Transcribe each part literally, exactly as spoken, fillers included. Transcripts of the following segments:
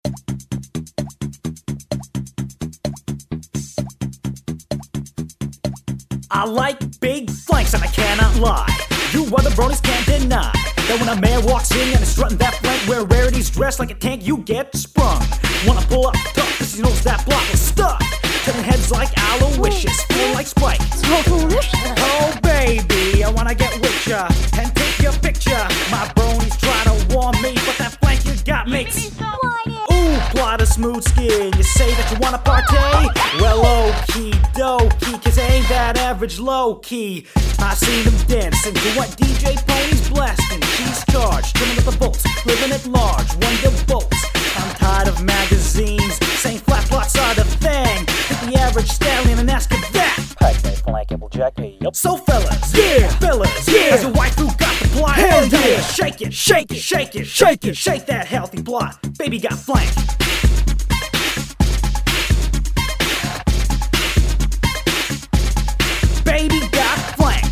I like big flanks and I cannot lie. You other bronies can't deny that when a man walks in and is strutting that flank, where rarity's dressed like a tank, you get sprung. Wanna pull up tough cause he knows that block is stuck. Turning heads like Aloysius, feel like Spike. So foolish. Oh baby, I wanna get with ya and take your picture. My bronies try to warn me, but that flank you got makes ooh, plot a smooth skin. You say that you wanna partay? Well, okie dokie, cause it ain't that average low key. I seen them dancing to what D J Pony's blasting. She's charged, trimming with the bolts, living at large, wonder bolts. I'm tired of magazines saying flat plots are the thing. Take the average stallion and ask her that. Pack that flank, Applejack, hey, yup. So fellas, yeah, fellas, yeah, as a wife who got the plot, hell yeah, shake it, shake it, shake it, shake it, shake that healthy plot. Baby got flank. Baby got flank.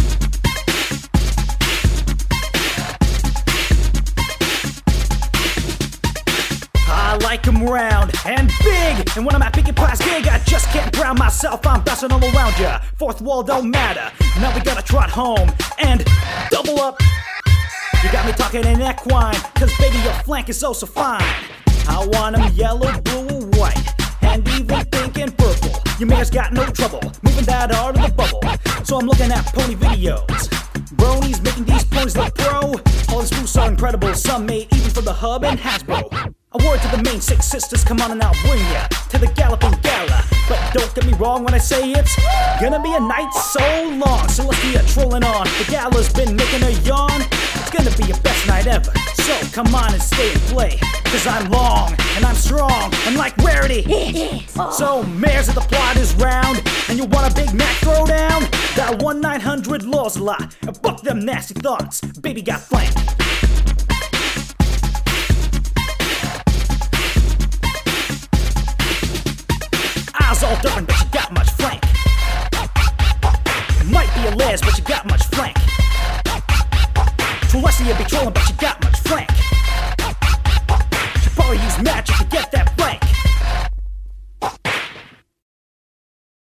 I like 'em round and big, and when I'm at Pinkie Pie's gig, I just can't drown myself. I'm bouncing all around ya. Fourth wall don't matter. Now we gotta trot home and double up. You got me talking in equine, cause baby your flank is oh so fine. I want 'em yellow, blue, or white, and even pink and purple. Your mayor's got no trouble moving that art of the bubble. So I'm looking at pony videos. Bronies making these ponies look pro. All these moves are incredible, some made even for the Hub and Hasbro. A word to the main six sisters, come on and I'll bring ya to the Galloping Gala. But don't get me wrong when I say it's gonna be a night so long. So let's be a trolling on. The gala's been making a yawn. It's gonna be your best night ever. So come on and stay and play, cause I'm long and I'm strong and like Rarity. So mares of the plot is round, and you want a Big Mac throwdown? Dial one nine hundred laws a lot and fuck them nasty thoughts. Baby got flank. Eyes all different, but you got much flank. Might be a les, but you got much flank. Celestia be trolling, but you got much flank. She probably use magic to get that